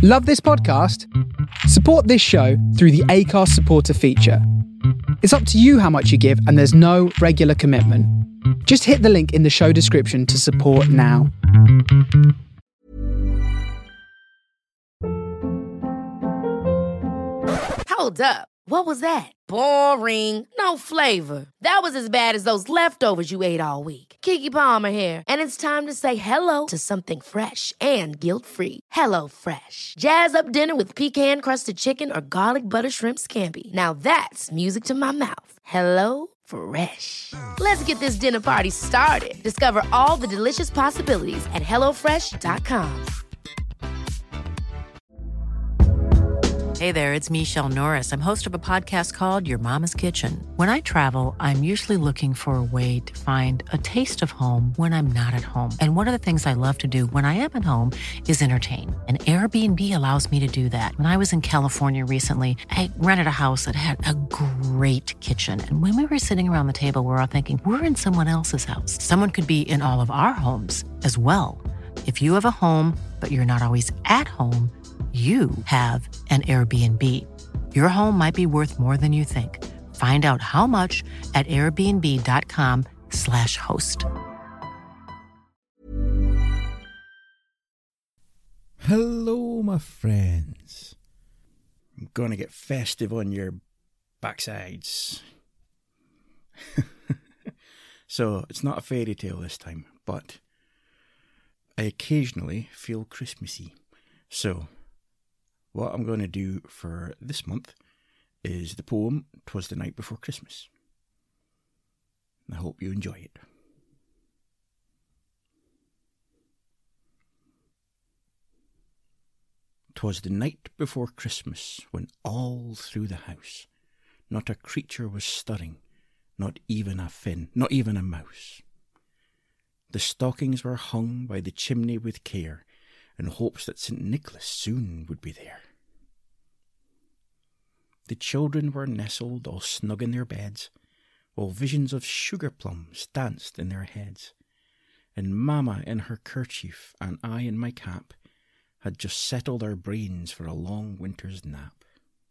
Love this podcast? Support this show through the Acast supporter feature. It's up to you how much you give, and there's no regular commitment. Just hit the link in the show description to support now. Hold up. What was that? Boring. No flavor. That was as bad as those leftovers you ate all week. Keke Palmer here. And it's time to say hello to something fresh and guilt-free. Hello Fresh. Jazz up dinner with pecan-crusted chicken or garlic butter shrimp scampi. Now that's music to my mouth. Hello Fresh. Let's get this dinner party started. Discover all the delicious possibilities at HelloFresh.com. Hey there, it's Michelle Norris. I'm host of a podcast called Your Mama's Kitchen. When I travel, I'm usually looking for a way to find a taste of home when I'm not at home. And one of the things I love to do when I am at home is entertain. And Airbnb allows me to do that. When I was in California recently, I rented a house that had a great kitchen. And when we were sitting around the table, we're all thinking, we're in someone else's house. Someone could be in all of our homes as well. If you have a home, but you're not always at home, you have an Airbnb. Your home might be worth more than you think. Find out how much at airbnb.com/host. Hello, my friends. I'm gonna get festive on your backsides. So, it's not a fairy tale this time, but I occasionally feel Christmassy. So, what I'm going to do for this month is the poem "'Twas the Night Before Christmas." I hope you enjoy it. 'Twas the night before Christmas, when all through the house not a creature was stirring, not even a fin, not even a mouse. The stockings were hung by the chimney with care, in hopes that St. Nicholas soon would be there. The children were nestled all snug in their beds, while visions of sugar plums danced in their heads, and Mamma in her kerchief and I in my cap had just settled our brains for a long winter's nap.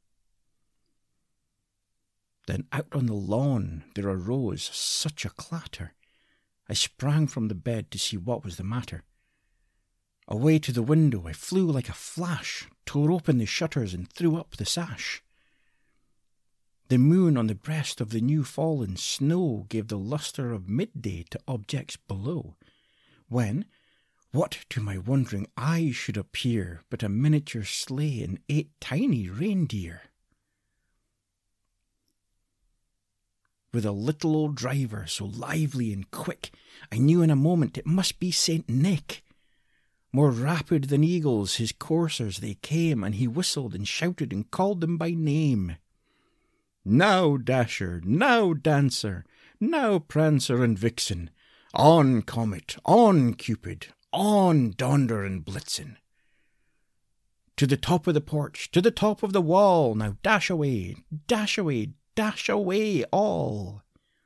Then out on the lawn there arose such a clatter, I sprang from the bed to see what was the matter. Away to the window I flew like a flash, tore open the shutters and threw up the sash. The moon on the breast of the new-fallen snow gave the lustre of midday to objects below, when, what to my wondering eyes should appear but a miniature sleigh and 8 tiny reindeer? With a little old driver so lively and quick, I knew in a moment it must be St. Nick. More rapid than eagles his coursers they came, and he whistled and shouted and called them by name. Now Dasher, now Dancer, now Prancer and Vixen, on Comet, on Cupid, on Donder and Blitzen. To the top of the porch, to the top of the wall, now dash away, dash away, dash away all.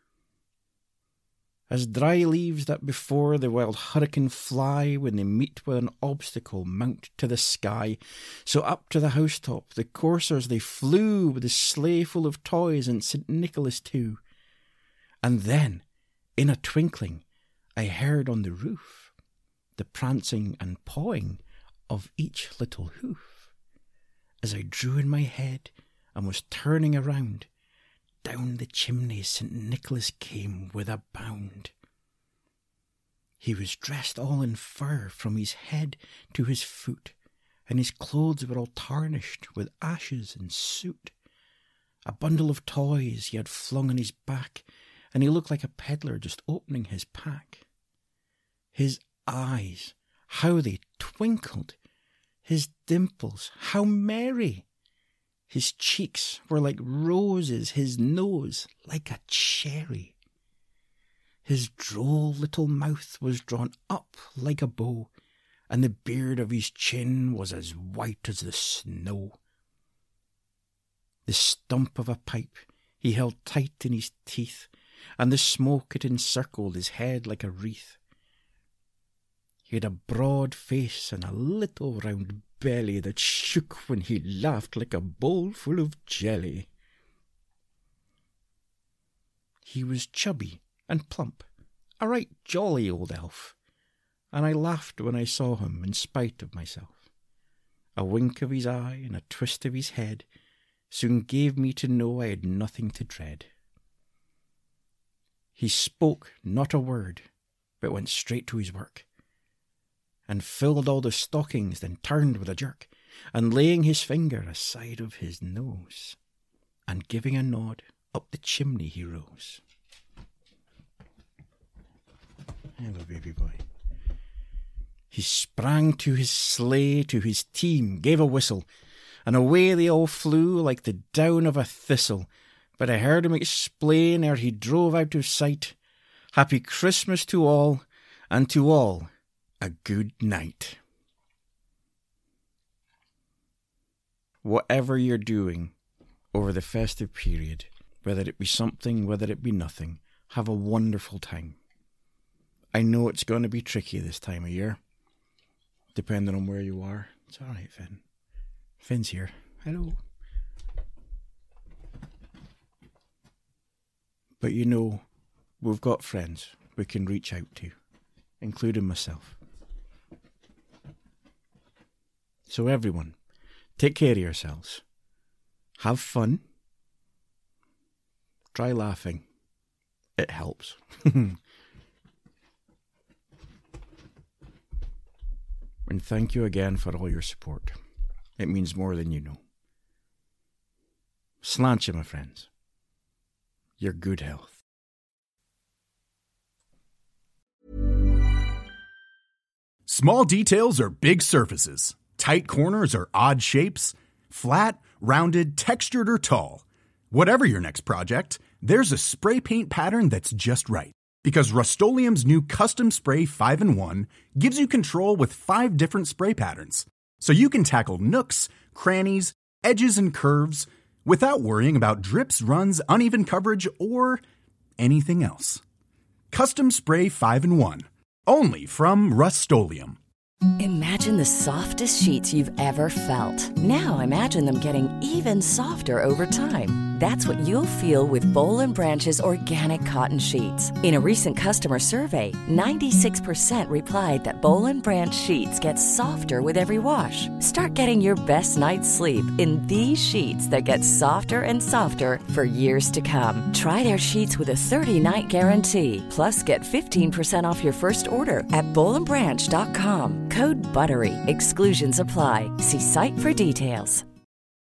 As dry leaves that before the wild hurricane fly when they meet with an obstacle mount to the sky, so up to the housetop the coursers they flew with the sleigh full of toys and St. Nicholas too. And then, in a twinkling, I heard on the roof the prancing and pawing of each little hoof. As I drew in my head and was turning around, down the chimney St. Nicholas came with a bound. He was dressed all in fur from his head to his foot, and his clothes were all tarnished with ashes and soot. A bundle of toys he had flung on his back, and he looked like a peddler just opening his pack. His eyes, how they twinkled! His dimples, how merry! His cheeks were like roses, his nose like a cherry. His droll little mouth was drawn up like a bow, and the beard of his chin was as white as the snow. The stump of a pipe he held tight in his teeth, and the smoke it encircled his head like a wreath. He had a broad face and a little round belly that shook when he laughed like a bowl full of jelly. He was chubby and plump, a right jolly old elf, and I laughed when I saw him in spite of myself. A wink of his eye and a twist of his head soon gave me to know I had nothing to dread. He spoke not a word, but went straight to his work, and filled all the stockings, then turned with a jerk, and laying his finger aside of his nose, and giving a nod, up the chimney he rose. Hello, baby boy. He sprang to his sleigh, to his team, gave a whistle, and away they all flew like the down of a thistle. But I heard him explain ere he drove out of sight, Happy Christmas to all, and to all a good night. Whatever you're doing over the festive period, whether it be something, whether it be nothing, have a wonderful time. I know it's going to be tricky this time of year, depending on where you are. It's all right, Finn. Finn's here. Hello. But you know, we've got friends we can reach out to, including myself. So everyone, take care of yourselves. Have fun. Try laughing. It helps. And thank you again for all your support. It means more than you know. Sláinte, my friends. Your good health. Small details are big surfaces. Tight corners are odd shapes. Flat, rounded, textured, or tall. Whatever your next project, there's a spray paint pattern that's just right. Because Rust-Oleum's new Custom Spray 5-in-1 gives you control with 5 different spray patterns. So you can tackle nooks, crannies, edges, and curves without worrying about drips, runs, uneven coverage, or anything else. Custom Spray 5-in-1. Only from Rust-Oleum. Imagine the softest sheets you've ever felt. Now imagine them getting even softer over time. That's what you'll feel with Boll & Branch's organic cotton sheets. In a recent customer survey, 96% replied that Boll & Branch sheets get softer with every wash. Start getting your best night's sleep in these sheets that get softer and softer for years to come. Try their sheets with a 30-night guarantee. Plus, get 15% off your first order at bollandbranch.com. Code BUTTERY. Exclusions apply. See site for details.